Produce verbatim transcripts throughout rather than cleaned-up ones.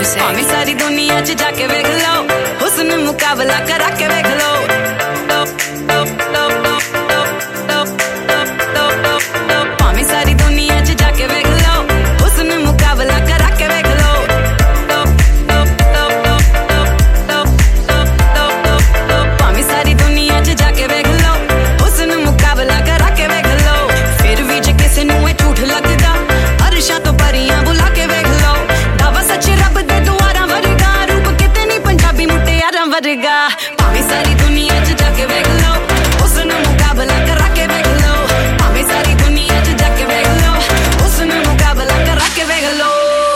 say? भाਵੇਂ सारी दुनिया च जाके वेख लो, हुस्न मुकाबला करा के वेख लो। भाਵੇਂ सारी दुनिया च जाके वेख लो, हुस्न मुकाबला करा के वेख लो। भाਵੇਂ सारी दुनिया च जाके वेख लो, हुस्न मुकाबला करा के वेख लो। फिर भी जे किसे नूं ए झूठ लगदा, अरशां तो परियां बुला के वेख लो। दावा सच रब दे दुआरां वर्गा, रूप किते नी पंजाबी मुटियारां वर्गा। भाਵੇਂ सारी दुनिया च जाके वेख लो, हुस्न मुकाबला करा के वेख लो। भाਵੇਂ सारी दुनिया च जाके वेख लो, हुस्न मुकाबला करा के वेख लो।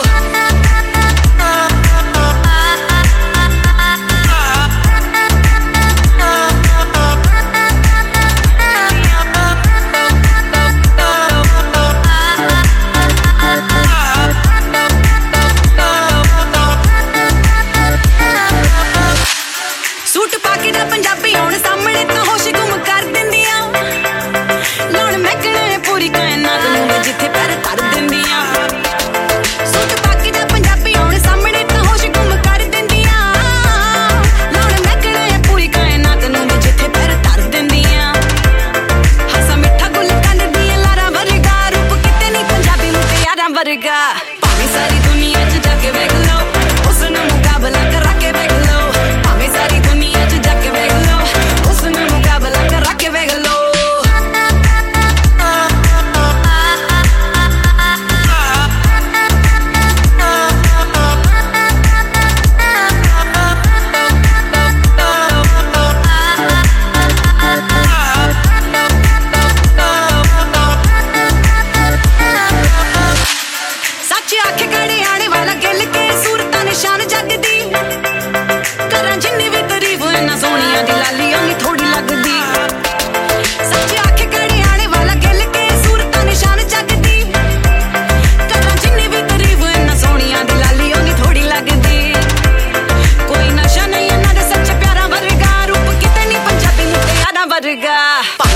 सूट पाके ना पंजाबी आउण सामने तो होश गुम कर दिंदियां, लाउण महकणे पूरी कायनात नूं जिथे पैर धर दिंदियां। सूट पाके ना पंजाबी आउण सामने तो होश गुम कर दिंदियां, लाउण महकणे पूरी कायनात नूं जिथे पैर धर दिंदियां। हसा मिठा गुल कंद दियां लारां वर्गा, रूप किते नी पंजाबी मुटियारां वर्गा। भाਵੇਂ सारी दुनिया च जाके वेख लो, हुस्न मुकाबला करा के वेख लो। भाਵੇਂ सारी दुनिया च जाके वेख लो, हुस्न मुकाबला करा के वेख लो। सच आखे गड़े आने वाला गिल के सूरतां निशान जग दी, करां जिन्नी भी तारीफ इन्ना सोहणियां दी लाली ओनी थोड़ी लगदी। सच आखे गड़े आने वाला गिल के सूरतां निशान जग दी, करां जिन्नी भी तारीफ इन्ना सोहणियां दी लाली ओनी थोड़ी लगदी। कोई नशा नहीं इन्ना दे सच्चे प्यारा वर्गा, रूप किते नी पंजाबी मुटियारां वर्गा।